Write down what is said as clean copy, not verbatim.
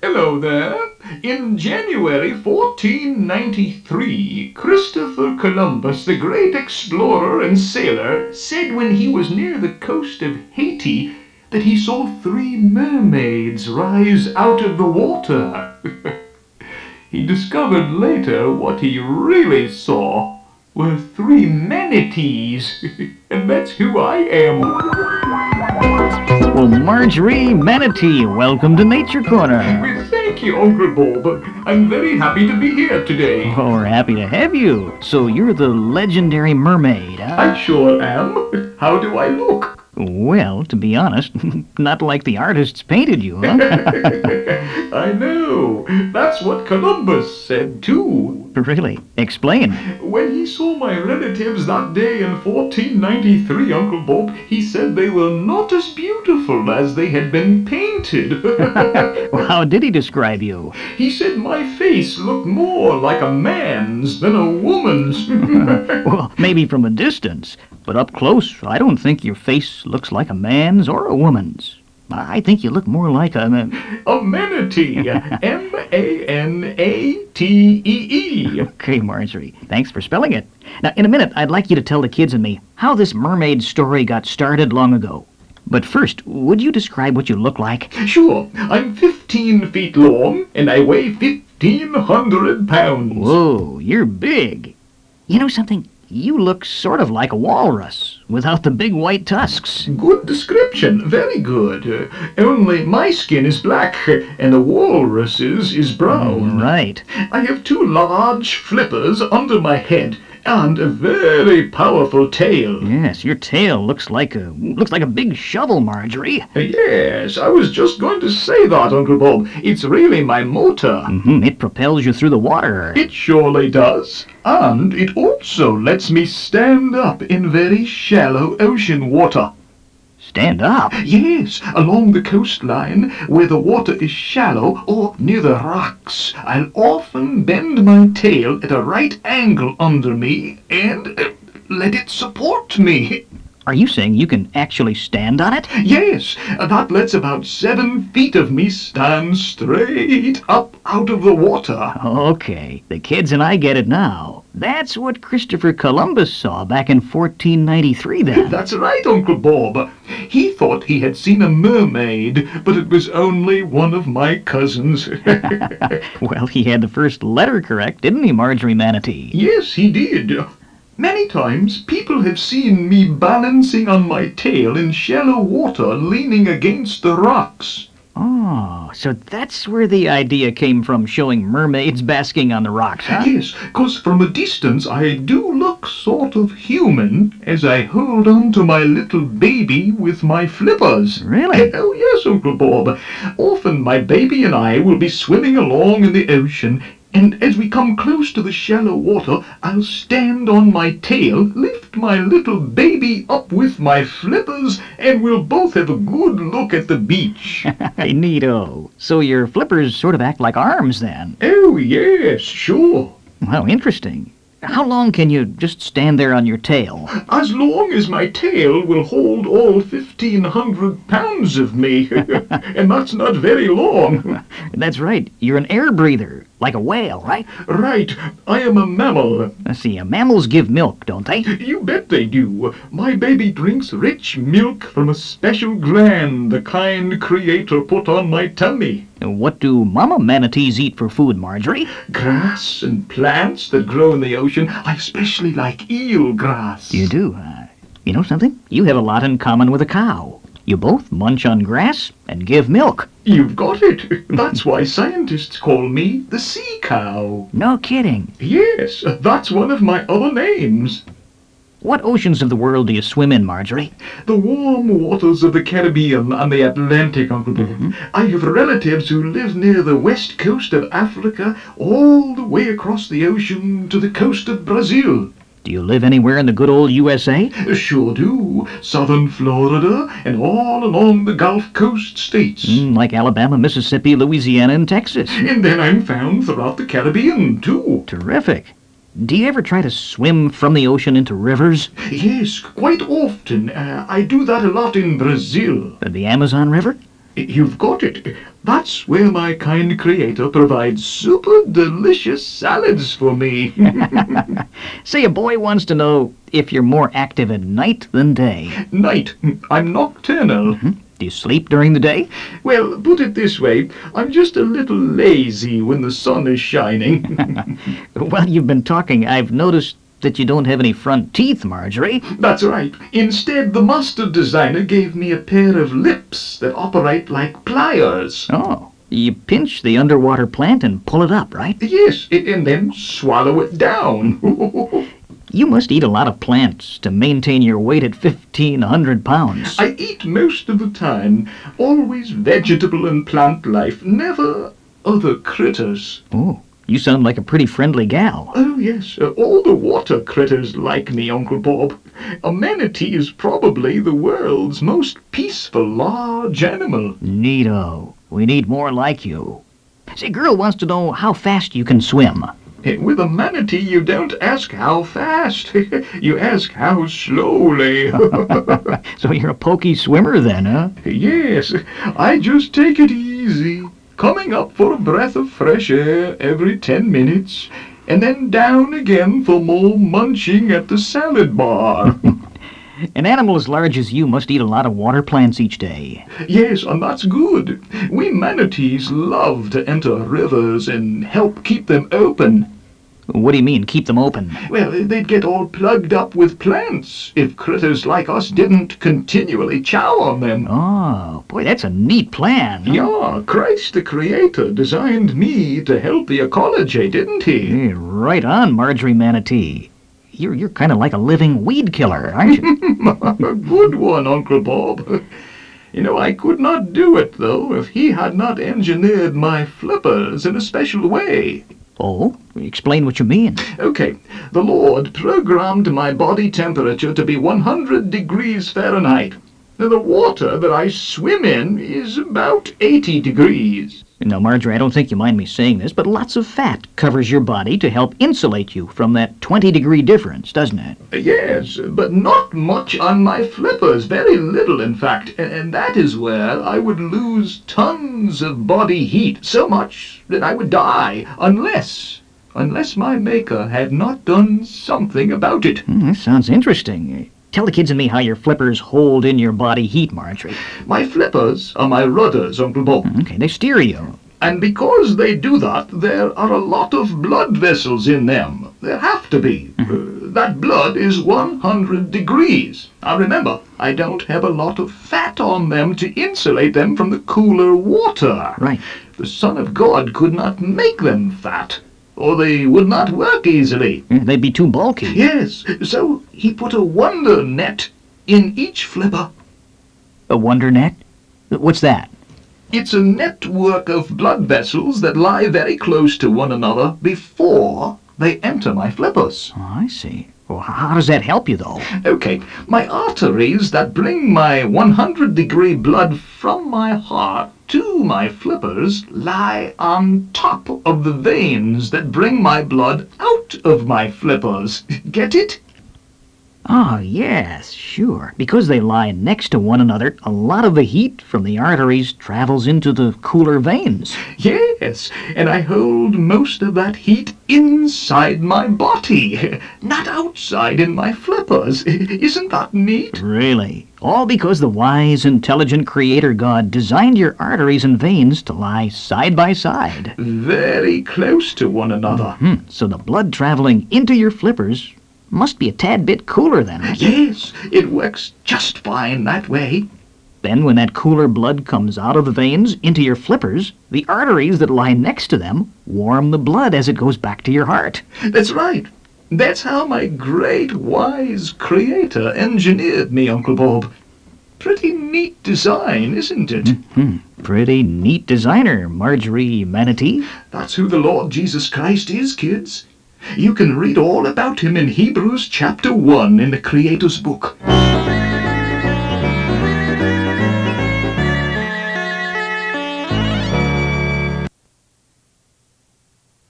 Hello there. In January 1493, Christopher Columbus, the great explorer and sailor, said when he was near the coast of Haiti that he saw 3 mermaids rise out of the water. He discovered later what he really saw were 3 manatees, and that's who I am. Well, Marjorie Manatee, welcome to Nature Corner. Well, thank you, Uncle Bob. I'm very happy to be here today. Oh, we're happy to have you. So you're the legendary mermaid, huh? I sure am. How do I look? Well, to be honest, not like the artists painted you, huh? I know. That's what Columbus said, too. Really? Explain. When he saw my relatives that day in 1493, Uncle Bob, he said they were not as beautiful as they had been painted. Well, how did he describe you? He said my face looked more like a man's than a woman's. Well, maybe from a distance, but up close, I don't think your face looks like a man's or a woman's. I think you look more like a manatee. M-A-N-A-T-E-E. Okay, Marjorie. Thanks for spelling it. Now, in a minute, I'd like you to tell the kids and me how this mermaid story got started long ago. But first, would you describe what you look like? Sure. I'm 15 feet long, and I weigh 1,500 pounds. Whoa, you're big. You know something? You look sort of like a walrus, without the big white tusks. Good description, very good. Only my skin is black, and a walrus's is brown. Right. I have 2 large flippers under my head, and a very powerful tail. Yes, your tail looks like a big shovel, Marjorie. Yes, I was just going to say that, Uncle Bob. It's really my motor. It propels you through the water. It surely does. And it also lets me stand up in very shallow ocean water. Stand up? Yes, along the coastline, where the water is shallow or near the rocks, I'll often bend my tail at a right angle under me and let it support me. Are you saying you can actually stand on it? Yes, that lets about 7 feet of me stand straight up out of the water. Okay, the kids and I get it now. That's what Christopher Columbus saw back in 1493 then. That's right, Uncle Bob. He thought he had seen a mermaid, but it was only one of my cousins. Well, he had the first letter correct, didn't he, Marjorie Manatee? Yes, he did. Many times, people have seen me balancing on my tail in shallow water, leaning against the rocks. Oh, so that's where the idea came from, showing mermaids basking on the rocks, huh? Yes, 'cause from a distance I do look sort of human as I hold on to my little baby with my flippers. Really? Oh, yes, Uncle Bob. Often my baby and I will be swimming along in the ocean, and as we come close to the shallow water, I'll stand on my tail, lift my little baby up with my flippers, and we'll both have a good look at the beach. Neato. So your flippers sort of act like arms then? Oh, yes, sure. Wow, interesting. How long can you just stand there on your tail? As long as my tail will hold all 1,500 pounds of me. And that's not very long. That's right. You're an air breather, like a whale, right? Right. I am a mammal. Let's see, mammals give milk, don't they? You bet they do. My baby drinks rich milk from a special gland the kind Creator put on my tummy. What do mama manatees eat for food, Marjorie? Grass and plants that grow in the ocean. I especially like eel grass. You do? You know something? You have a lot in common with a cow. You both munch on grass and give milk. You've got it. That's why scientists call me the sea cow. No kidding. Yes, that's one of my other names. What oceans of the world do you swim in, Marjorie? The warm waters of the Caribbean and the Atlantic, Uncle Bob. I have relatives who live near the west coast of Africa, all the way across the ocean to the coast of Brazil. Do you live anywhere in the good old USA? Sure do. Southern Florida and all along the Gulf Coast states. Like Alabama, Mississippi, Louisiana, and Texas. And then I'm found throughout the Caribbean, too. Terrific. Do you ever try to swim from the ocean into rivers? Yes, quite often. I do that a lot in Brazil. The Amazon River? You've got it. That's where my kind Creator provides super delicious salads for me. Say, a boy wants to know if you're more active at night than day. Night. I'm nocturnal. Do you sleep during the day? Well, put it this way, I'm just a little lazy when the sun is shining. While you've been talking, I've noticed that you don't have any front teeth, Marjorie. That's right. Instead, the master designer gave me a pair of lips that operate like pliers. Oh, you pinch the underwater plant and pull it up, right? Yes, and then swallow it down. You must eat a lot of plants to maintain your weight at 1,500 pounds. I eat most of the time. Always vegetable and plant life, never other critters. Oh, you sound like a pretty friendly gal. Oh, yes, all the water critters like me, Uncle Bob. A manatee is probably the world's most peaceful large animal. Neato. We need more like you. Say, girl wants to know how fast you can swim. With a manatee, you don't ask how fast. You ask how slowly. So you're a pokey swimmer then, huh? Yes, I just take it easy. Coming up for a breath of fresh air every 10 minutes, and then down again for more munching at the salad bar. An animal as large as you must eat a lot of water plants each day. Yes, and that's good. We manatees love to enter rivers and help keep them open. What do you mean, keep them open? Well, they'd get all plugged up with plants if critters like us didn't continually chow on them. Oh, boy, that's a neat plan. Huh? Yeah, Christ the Creator designed me to help the ecology, didn't he? Hey, right on, Marjorie Manatee. You're kind of like a living weed killer, aren't you? A good one, Uncle Bob. You know, I could not do it, though, if he had not engineered my flippers in a special way. Oh, explain what you mean. Okay, the Lord programmed my body temperature to be 100 degrees Fahrenheit. Now, the water that I swim in is about 80 degrees. Now, Marjorie, I don't think you mind me saying this, but lots of fat covers your body to help insulate you from that 20-degree difference, doesn't it? Yes, but not much on my flippers, very little in fact, and that is where I would lose tons of body heat, so much that I would die, unless my maker had not done something about it. That sounds interesting. Tell the kids and me how your flippers hold in your body heat, Marjorie. My flippers are my rudders, Uncle Bob. Okay, they steer you. And because they do that, there are a lot of blood vessels in them. There have to be. That blood is 100 degrees. Now remember, I don't have a lot of fat on them to insulate them from the cooler water. Right. The Son of God could not make them fat, or they would not work easily. They'd be too bulky. Yes, so he put a wonder net in each flipper. A wonder net? What's that? It's a network of blood vessels that lie very close to one another before they enter my flippers. Oh, I see. Well, how does that help you, though? Okay, my arteries that bring my 100-degree blood from my heart to my flippers lie on top of the veins that bring my blood out of my flippers. Get it? Oh, yes, sure. Because they lie next to one another, a lot of the heat from the arteries travels into the cooler veins. Yes, and I hold most of that heat inside my body, not outside in my flippers. Isn't that neat? Really? All because the wise, intelligent Creator God designed your arteries and veins to lie side by side. Very close to one another. So the blood traveling into your flippers must be a tad bit cooler then. Yes, it works just fine that way. Then when that cooler blood comes out of the veins into your flippers, the arteries that lie next to them warm the blood as it goes back to your heart. That's right. That's how my great wise Creator engineered me, Uncle Bob. Pretty neat design, isn't it? Pretty neat designer, Marjorie Manatee. That's who the Lord Jesus Christ is, kids. You can read all about him in Hebrews chapter 1 in the Creator's book.